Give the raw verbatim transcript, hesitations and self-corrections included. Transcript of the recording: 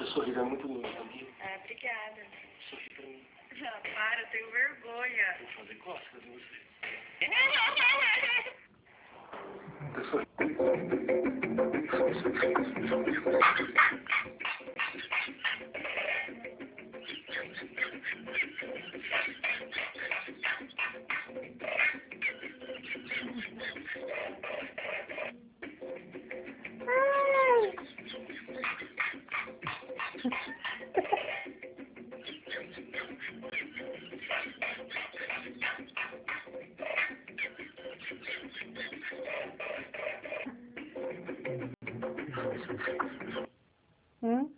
sorriso é muito lindo, sabia? Ah, obrigada. Sorri pra mim. Ah, para, eu tenho vergonha. Vou fazer cócegas em você. Teu sorriso. Hum?